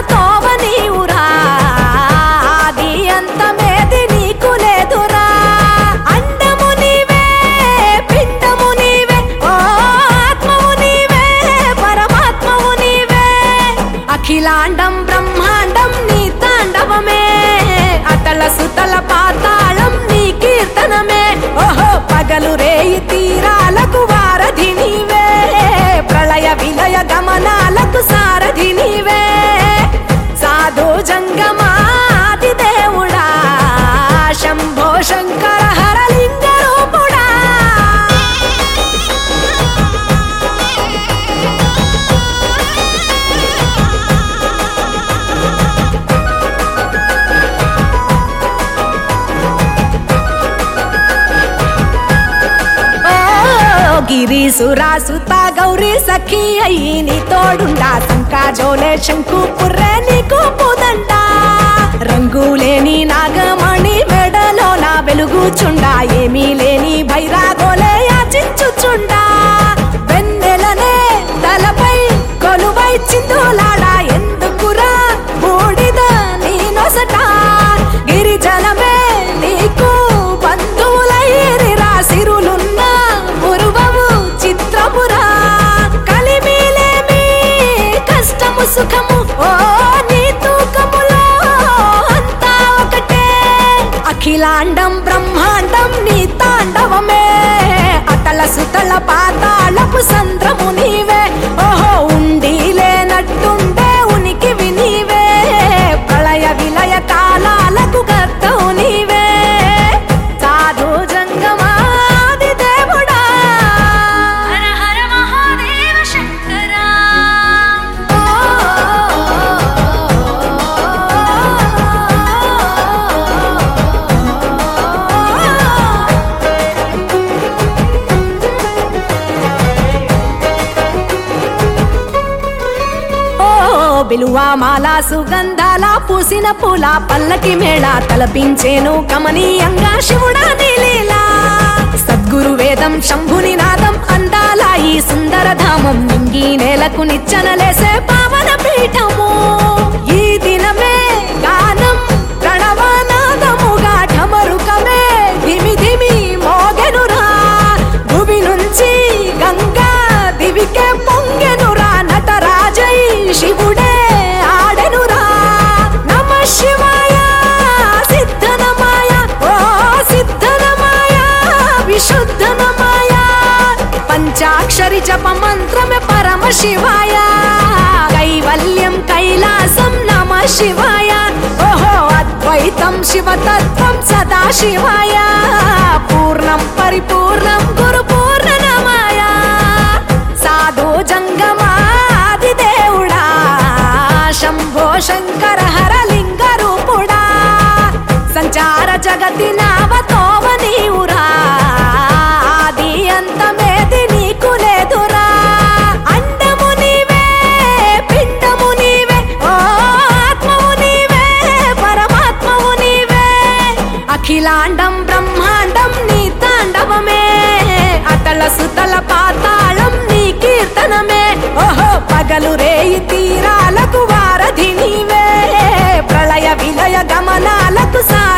తోవ నీవురా ఆది అంతమేది నీకు లేదురా అండము నీవే పిండము నీవే ఓ ఆత్మవు నీవే పరమాత్మవు నీవే అఖిలాండం బ్రహ్మాండం నీ తాండవమే అతల సుతల పాతాళం నీ కీర్తనమే ఓహో పగలు రేయి తీరాలకు వారధి నీవే ప్రళయ విలయ గమనాలకు సారథి నీవే సాధు జంగమాది దేవుడా శంభో శంకర హరలింగ రూపుడా గిరీసురాసుత గౌరీ సఖీ అయ్యి నీ తోడుండా సంకాజోలే శంకు పుర్రే నీకు పుదండ రంగులేని నాగమణి మెడలో నా వెలుగుచుండా ఏమీ లేని భైరాగోలే యాచించుచుండా వెన్నెలనే తలపై కొలువై చిందులాడా ఎందుకురా బూడిద నీ నొసట గిరిజనమే నీకు బంధువులైరిరా సిరులున్న పురువవు చిత్రమురా కలిమిలేమి కష్టము సుఖము ఓ నీ తూకములో అంతా ఒకటే అఖిలాండం బ్రహ్మాండం నీ తాండవమే అతల సుతల పాతాళపు సంద్రము నీవే ఓహో ఉండి లేనట్టుండే ఉనికివి నీవే ప్రళయ విలయ కాలాలకు కర్తవు నీవే సాధు జంగమాది దేవుడా హర హర మహాదేవ శంకరా బిలువా మాల సుగంధాల పూసిన పూల పల్లకి మేళ తలపించేను కమనీయంగా శివుడా నీలీలా సద్గురు వేదం శంభుని నాదం అందాల ఈ సుందర ధామం నింగి నేలకు నిచ్చనలేసే పావన పీఠము ఈ దినమే గానం ప్రణవనాదముగా ఢమరుకమే ధిమి ధిమి మోగెనురా భూమి నుంచి గంగా దివికే పొంగెనురా నటరాజై శివుడే ఆడెనురా నమ శివాయ సిద్ధనమాయ ఓ సిద్ధనమాయ విశుద్ధనమాయ పంచాక్షరి జప మంత్రమే పరమ శివాయ కైవల్యం కైలాసం నమ శివాయ ఓహో అద్వైతం శివతత్వం సదా శివాయ పూర్ణం పరిపూర్ణం గురు పూర్ణనమాయ సాధు జంగమాది దేవుడా శంభో శంకర హరలింగ రూపుడా సంచార జగతి నావతోవ నీవురా ఆది అంతమేది నీకు లేదురా అండము నీవే పిండము నీవే ఓ ఆత్మవు నీవే పరమాత్మవు నీవే అఖిలాండం బ్రహ్మాండం నీ తాండవమే అతల సుతల పాతాళం నీ కీర్తనమే ఓహో పగలు రేయి తీరాలకు వారధి నీవే ప్రళయ విలయ గమనాలకు సారథి